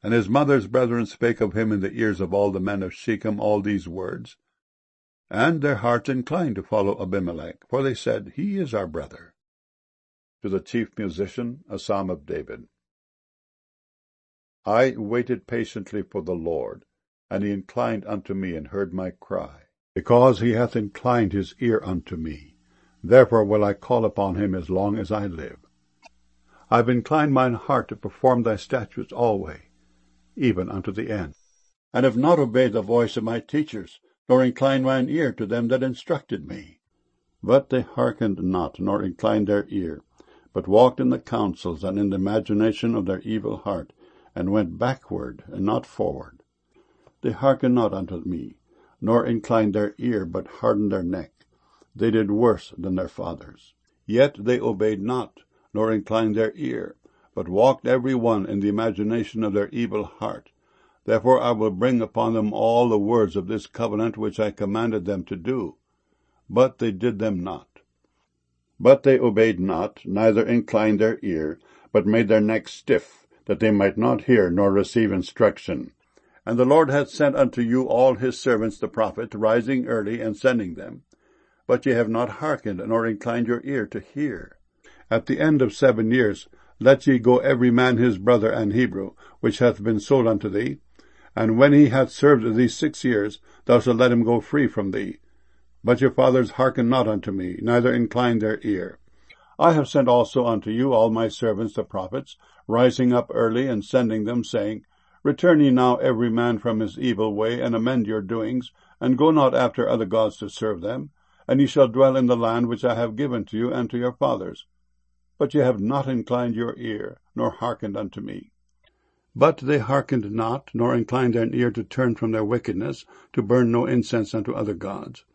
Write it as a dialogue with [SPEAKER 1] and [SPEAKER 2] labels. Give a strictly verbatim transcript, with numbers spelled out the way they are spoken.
[SPEAKER 1] And his mother's brethren spake of him in the ears of all the men of Shechem all these words. And their hearts inclined to follow Abimelech, for they said, He is our brother. To the chief musician, a psalm of David. I waited patiently for the Lord, and he inclined unto me, and heard my cry. Because he hath inclined his ear unto me, therefore will I call upon him as long as I live. I have inclined mine heart to perform thy statutes alway, even unto the end, and have not obeyed the voice of my teachers, nor inclined mine ear to them that instructed me. But they hearkened not, nor inclined their ear, but walked in the counsels and in the imagination of their evil heart, and went backward and not forward. They hearkened not unto me, nor inclined their ear, but hardened their neck. They did worse than their fathers. Yet they obeyed not, nor inclined their ear, but walked every one in the imagination of their evil heart. Therefore I will bring upon them all the words of this covenant which I commanded them to do. But they did them not. But they obeyed not, neither inclined their ear, but made their necks stiff, that they might not hear nor receive instruction. And the Lord hath sent unto you all his servants the prophets, rising early and sending them. But ye have not hearkened, nor inclined your ear to hear. At the end of seven years let ye go every man his brother and Hebrew, which hath been sold unto thee. And when he hath served thee six years, thou shalt let him go free from thee. But your fathers hearkened not unto me, neither inclined their ear. I have sent also unto you all my servants the prophets, rising up early and sending them, saying, Return ye now every man from his evil way, and amend your doings, and go not after other gods to serve them, and ye shall dwell in the land which I have given to you and to your fathers. But ye have not inclined your ear, nor hearkened unto me. But they hearkened not, nor inclined their ear to turn from their wickedness, to burn no incense unto other gods.